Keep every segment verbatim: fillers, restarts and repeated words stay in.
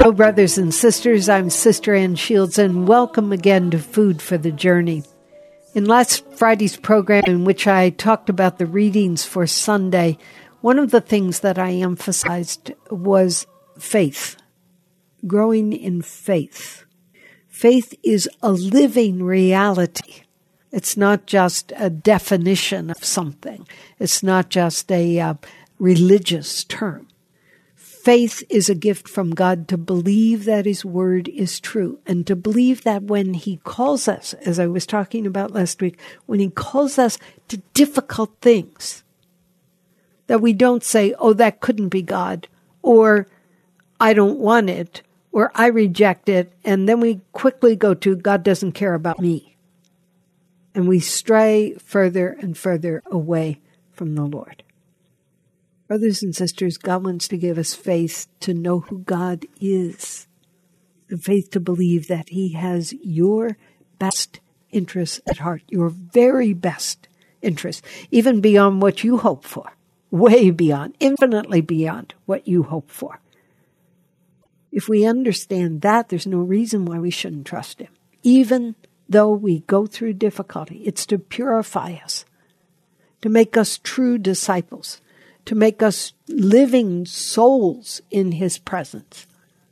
Hello, brothers and sisters. I'm Sister Ann Shields, and welcome again to Food for the Journey. In last Friday's program, in which I talked about the readings for Sunday, one of the things that I emphasized was faith, growing in faith. Faith is a living reality. It's not just a definition of something. It's not just a uh, religious term. Faith is a gift from God to believe that His Word is true and to believe that when He calls us, as I was talking about last week, when He calls us to difficult things, that we don't say, oh, that couldn't be God, or I don't want it, or I reject it, and then we quickly go to God doesn't care about me. And we stray further and further away from the Lord. Brothers and sisters, God wants to give us faith to know who God is, and faith to believe that He has your best interests at heart, your very best interests, even beyond what you hope for, way beyond, infinitely beyond what you hope for. If we understand that, there's no reason why we shouldn't trust Him. Even though we go through difficulty, it's to purify us, to make us true disciples, to make us living souls in His presence.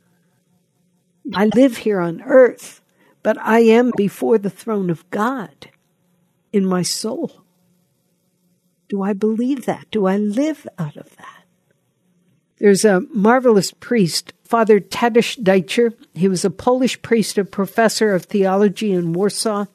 I live here on earth, but I am before the throne of God in my soul. Do I believe that? Do I live out of that? There's a marvelous priest, Father Tadeusz Deicher. He was a Polish priest, a professor of theology in Warsaw.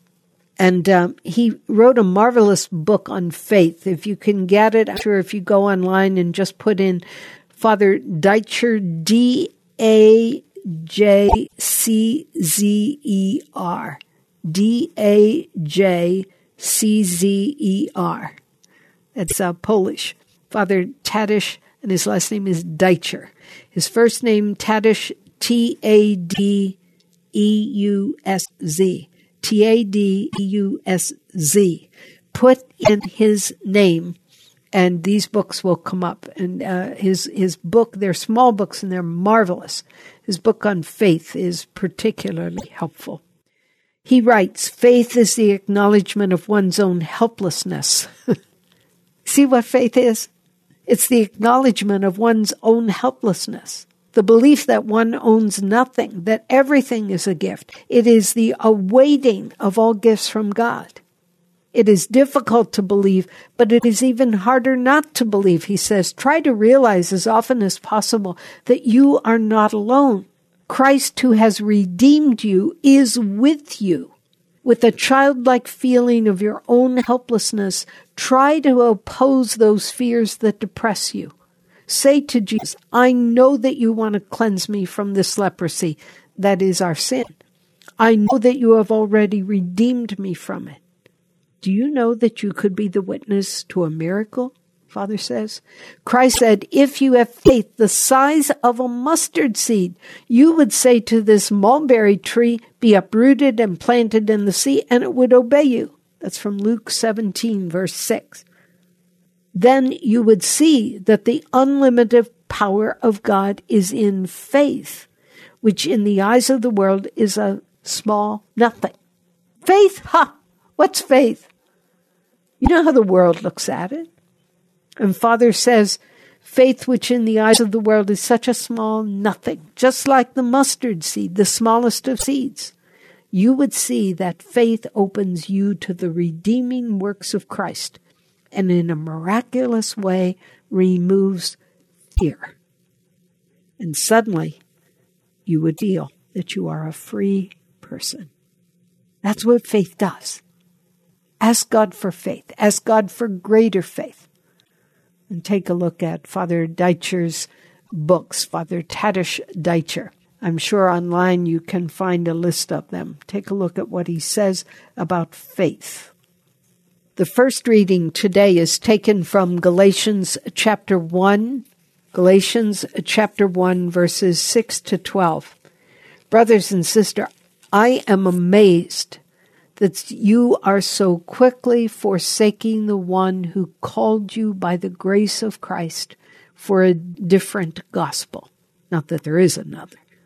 And um, he wrote a marvelous book on faith. If you can get it, I'm sure if you go online and just put in Father Deicher, D A J C Z E R, D A J C Z E R. That's uh, Polish. Father Tadeusz, and his last name is Deicher. His first name, Tadeusz, T A D E U S Z. T A D E U S Z. Put in his name, and these books will come up. And uh, his his book, they're small books, and they're marvelous. His book on faith is particularly helpful. He writes, faith is the acknowledgement of one's own helplessness. See what faith is? It's the acknowledgement of one's own helplessness. The belief that one owns nothing, that everything is a gift. It is the awaiting of all gifts from God. It is difficult to believe, but it is even harder not to believe. He says, try to realize as often as possible that you are not alone. Christ, who has redeemed you, is with you. With a childlike feeling of your own helplessness, try to oppose those fears that depress you. Say to Jesus, I know that you want to cleanse me from this leprosy. That is our sin. I know that you have already redeemed me from it. Do you know that you could be the witness to a miracle? Father says. Christ said, if you have faith the size of a mustard seed, you would say to this mulberry tree, be uprooted and planted in the sea, and it would obey you. That's from Luke seventeen, verse six. Then you would see that the unlimited power of God is in faith, which in the eyes of the world is a small nothing. Faith? Ha! What's faith? You know how the world looks at it. And Father says, faith which in the eyes of the world is such a small nothing, just like the mustard seed, the smallest of seeds. You would see that faith opens you to the redeeming works of Christ, and in a miraculous way removes fear. And suddenly, you would feel that you are a free person. That's what faith does. Ask God for faith. Ask God for greater faith. And take a look at Father Deicher's books, Father Tadeusz Deicher. I'm sure online you can find a list of them. Take a look at what he says about faith. The first reading today is taken from Galatians chapter one, Galatians chapter one, verses six to twelve. Brothers and sisters, I am amazed that you are so quickly forsaking the one who called you by the grace of Christ for a different gospel. Not that there is another.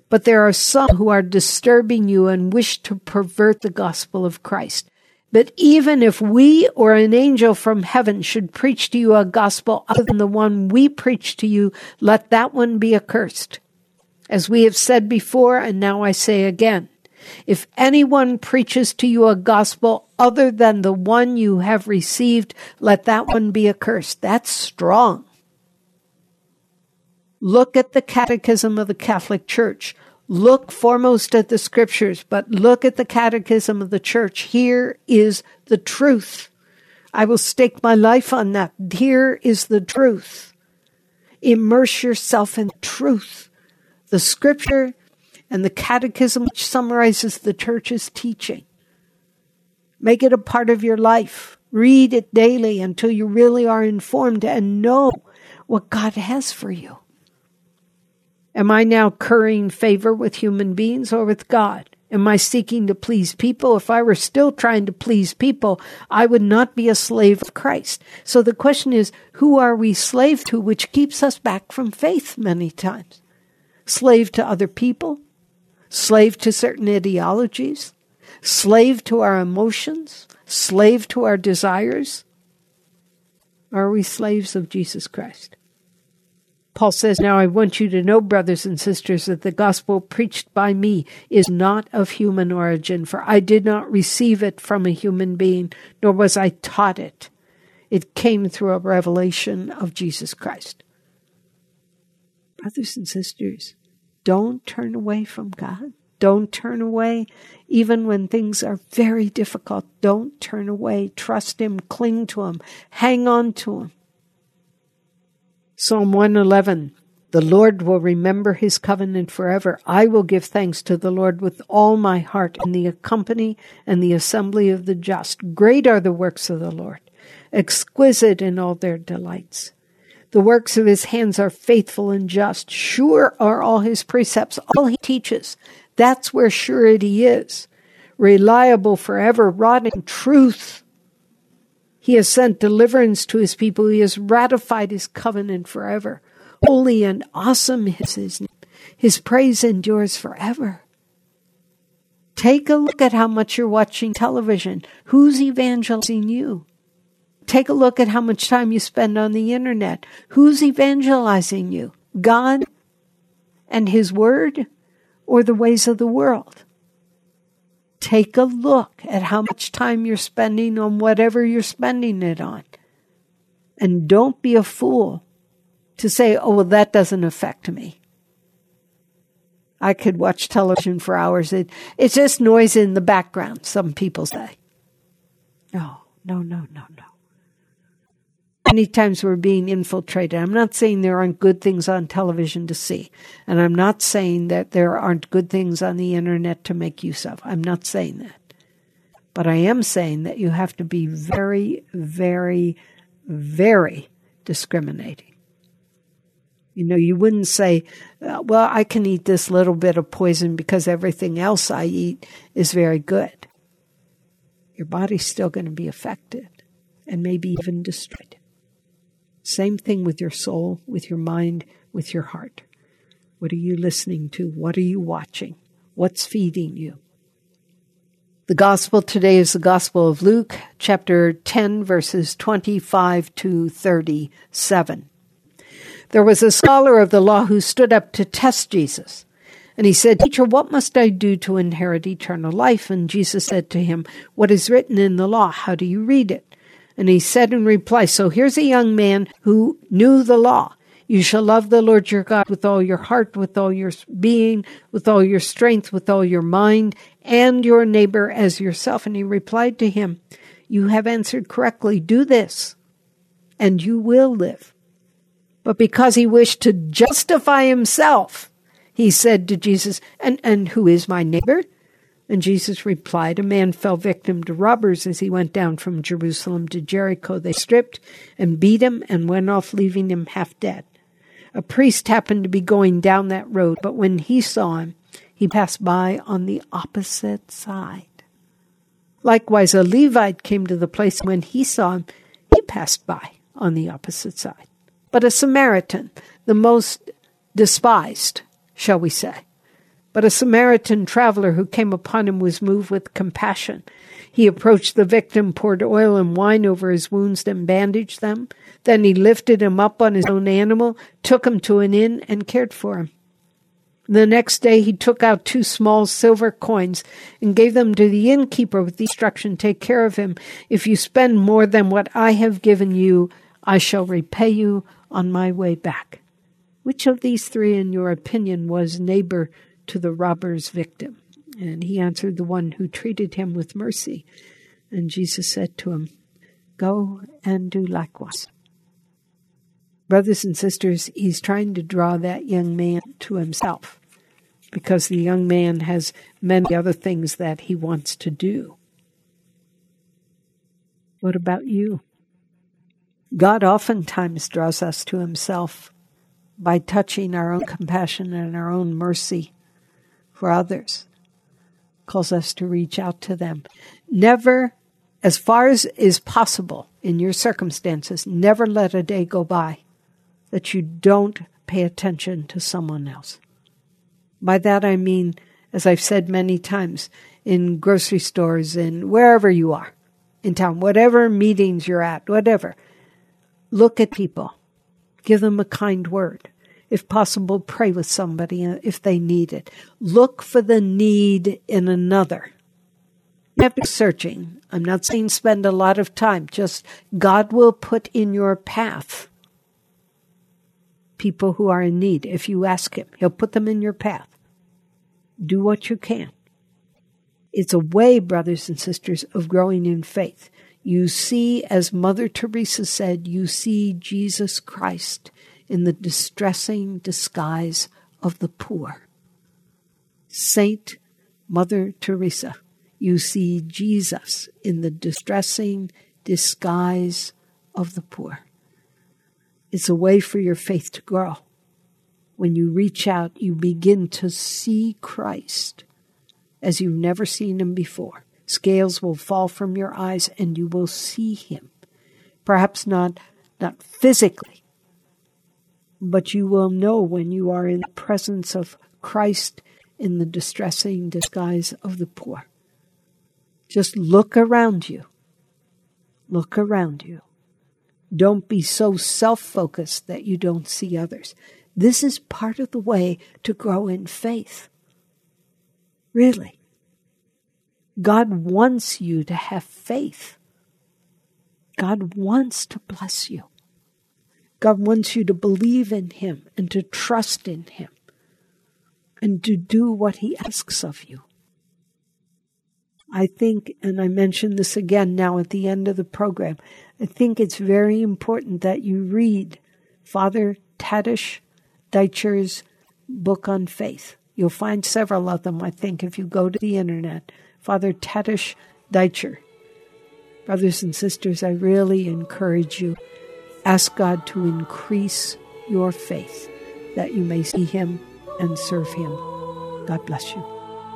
But there are some who are disturbing you and wish to pervert the gospel of Christ. But even if we or an angel from heaven should preach to you a gospel other than the one we preach to you, let that one be accursed. As we have said before, and now I say again, if anyone preaches to you a gospel other than the one you have received, let that one be accursed. That's strong. Look at the Catechism of the Catholic Church. Look foremost at the Scriptures, but look at the Catechism of the Church. Here is the truth. I will stake my life on that. Here is the truth. Immerse yourself in truth. The Scripture and the Catechism, which summarizes the Church's teaching. Make it a part of your life. Read it daily until you really are informed and know what God has for you. Am I now currying favor with human beings or with God? Am I seeking to please people? If I were still trying to please people, I would not be a slave of Christ. So the question is, who are we slave to, which keeps us back from faith many times? Slave to other people? Slave to certain ideologies? Slave to our emotions? Slave to our desires? Or are we slaves of Jesus Christ? Paul says, now I want you to know, brothers and sisters, that the gospel preached by me is not of human origin, for I did not receive it from a human being, nor was I taught it. It came through a revelation of Jesus Christ. Brothers and sisters, don't turn away from God. Don't turn away, even when things are very difficult. Don't turn away. Trust Him. Cling to Him. Hang on to Him. Psalm one eleven, the Lord will remember His covenant forever. I will give thanks to the Lord with all my heart in the company and the assembly of the just. Great are the works of the Lord, exquisite in all their delights. The works of His hands are faithful and just. Sure are all His precepts, all He teaches. That's where surety is. Reliable forever, wrought in truth. He has sent deliverance to His people. He has ratified His covenant forever. Holy and awesome is His name. His praise endures forever. Take a look at how much you're watching television. Who's evangelizing you? Take a look at how much time you spend on the internet. Who's evangelizing you? God and His Word, or the ways of the world? Take a look at how much time you're spending on whatever you're spending it on. And don't be a fool to say, oh, well, that doesn't affect me. I could watch television for hours. It, it's just noise in the background, some people say. No, no, no, no, no. Many times we're being infiltrated. I'm not saying there aren't good things on television to see. And I'm not saying that there aren't good things on the internet to make use of. I'm not saying that. But I am saying that you have to be very, very, very discriminating. You know, you wouldn't say, uh, well, I can eat this little bit of poison because everything else I eat is very good. Your body's still going to be affected and maybe even destroyed. Same thing with your soul, with your mind, with your heart. What are you listening to? What are you watching? What's feeding you? The gospel today is the Gospel of Luke, chapter ten, verses twenty-five to thirty-seven. There was a scholar of the law who stood up to test Jesus. And he said, Teacher, what must I do to inherit eternal life? And Jesus said to him, what is written in the law? How do you read it? And he said in reply, so here's a young man who knew the law. You shall love the Lord your God with all your heart, with all your being, with all your strength, with all your mind, and your neighbor as yourself. And he replied to him, you have answered correctly. Do this, and you will live. But because he wished to justify himself, he said to Jesus, and, and who is my neighbor? And Jesus replied, a man fell victim to robbers as he went down from Jerusalem to Jericho. They stripped and beat him and went off, leaving him half dead. A priest happened to be going down that road, but when he saw him, he passed by on the opposite side. Likewise, a Levite came to the place. When he saw him, he passed by on the opposite side. But a Samaritan, the most despised, shall we say, But a Samaritan traveler who came upon him was moved with compassion. He approached the victim, poured oil and wine over his wounds, and bandaged them. Then he lifted him up on his own animal, took him to an inn, and cared for him. The next day he took out two small silver coins and gave them to the innkeeper with the instruction, "Take care of him. If you spend more than what I have given you, I shall repay you on my way back." Which of these three, in your opinion, was neighbor to the robber's victim? And he answered, "The one who treated him with mercy." And Jesus said to him, "Go and do likewise." Brothers and sisters, he's trying to draw that young man to himself, because the young man has many other things that he wants to do. What about you? God oftentimes draws us to himself by touching our own compassion and our own mercy for others. Calls us to reach out to them. Never, as far as is possible in your circumstances, never let a day go by that you don't pay attention to someone else. By that I mean, as I've said many times, in grocery stores and wherever you are in town, whatever meetings you're at, whatever, look at people. Give them a kind word. If possible, pray with somebody if they need it. Look for the need in another. You have to be searching. I'm not saying spend a lot of time. Just God will put in your path people who are in need. If you ask him, he'll put them in your path. Do what you can. It's a way, brothers and sisters, of growing in faith. You see, as Mother Teresa said, you see Jesus Christ in the distressing disguise of the poor. Saint Mother Teresa, you see Jesus in the distressing disguise of the poor. It's a way for your faith to grow. When you reach out, you begin to see Christ as you've never seen him before. Scales will fall from your eyes and you will see him. Perhaps not, not physically, but you will know when you are in the presence of Christ in the distressing disguise of the poor. Just look around you. Look around you. Don't be so self-focused that you don't see others. This is part of the way to grow in faith. Really. God wants you to have faith. God wants to bless you. God wants you to believe in him and to trust in him and to do what he asks of you. I think, and I mention this again now at the end of the program, I think it's very important that you read Father Tadeusz Deicher's book on faith. You'll find several of them, I think, if you go to the internet. Father Tadeusz Deicher. Brothers and sisters, I really encourage you, ask God to increase your faith, that you may see him and serve him. God bless you.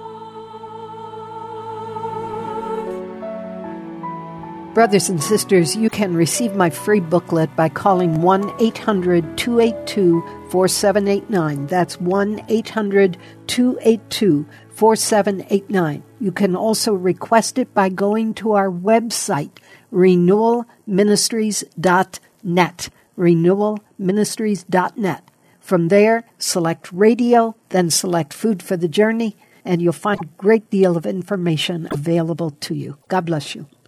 Brothers and sisters, you can receive my free booklet by calling one eight hundred two eight two four seven eight nine. That's one eight hundred two eight two four seven eight nine. You can also request it by going to our website, renewal ministries dot net. renewal ministries dot net. From there, select radio, then select Food for the Journey, and you'll find a great deal of information available to you. God bless you.